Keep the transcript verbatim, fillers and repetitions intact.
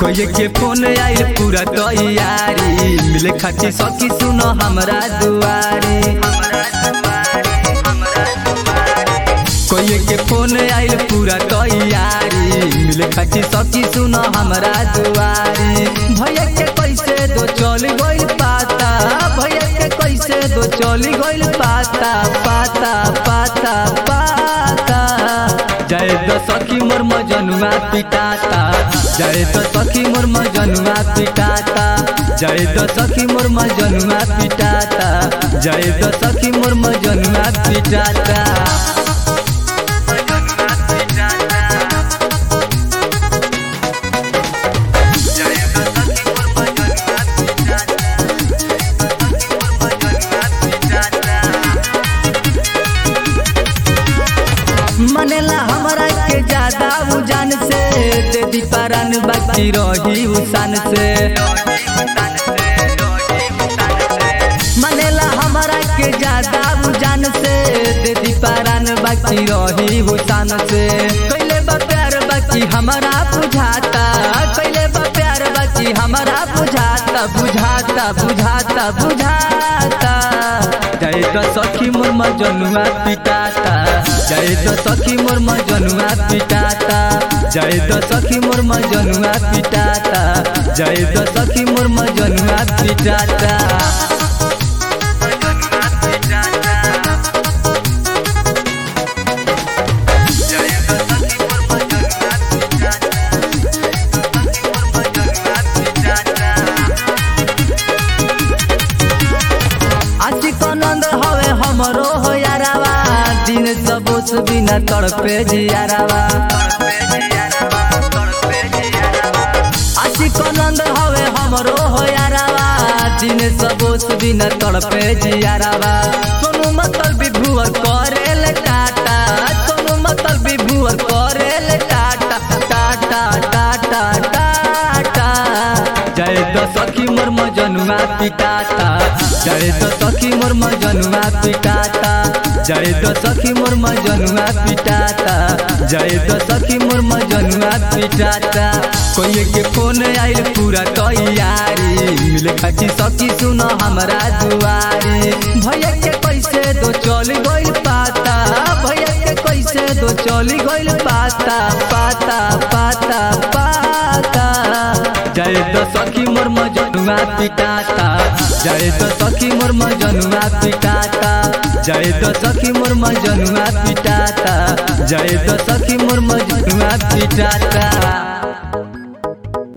कोई के फोन आइल पूरा तैयारी मिले खाती सखी सुनो हमरा दुआरी। कोई के फोन आइल पूरा तैयारी मिले खाती सखी सुनो हमरा दुआरी। भैया के कैसे दो चल गइल पाता, भैया के कैसे दो चल गइल पाता पाता पाता पाता। जय तो सखी मोर मजनुआ पिटाता, जय तो सखी मोर मजनुआ पिटाता, जय तो सखी मोर मजनुआ पिटाता, जय तो सखी मोर मजनुआ पिटाता। मनेला हमरा के ज्यादा उजान से दे दी पारान बाकी रही उसान से। मनेला हमरा के ज्यादा उजान से दे दी पारान बाकी रही उसान से। कैले बा प्यार बाकी हमरा बुझाता, कैले बा प्यार बाकी हमरा बुझाता बुझाता बुझाता बुझाता। जय तो सखी मोर मजनुआ पिटाता, जय तो सखी मोर मजनुआ पिटाता, जय तो सखी मोर मजनुआ पिटाता, जय तो सखी मोर मजनुआ पिटाता। आशिक आनंद हवे हमरो हो यारावा, दिन सबोस बिना तड़पे जियारावा। आशिक आनंद हवे हमरो हो यारावा, दिन सबोस बिना तड़पे जियारावा। सोनू मतल विभुवर करेल टाटा, सोनू मतल विभुवर करेल टाटा टाटा टाटा टाटा। जय तो सखी मोर मजनुआ पिटाता, जय तो सखी मोर मजनुआ पिटाता, जय तो सखी मोर मजनुआ पिटाता, जय तो सखी मोर मजनुआ पिटाता। कोई के फोन आइल पूरा तैयारी मिले खाती सखी सुनो हमरा दुआरी। भैया के कैसे दो चल गइल पाता, भैया के कैसे दो चल गइल पाता पाता पाता पाता। जय तो सखी मोर मजनुआ पिटाता, जय तो सखी मोर मजनुआ पिटाता, जय तो सखी मोर मजनुआ पिटाता, जय तो सखी मोर मजनुआ पिटाता।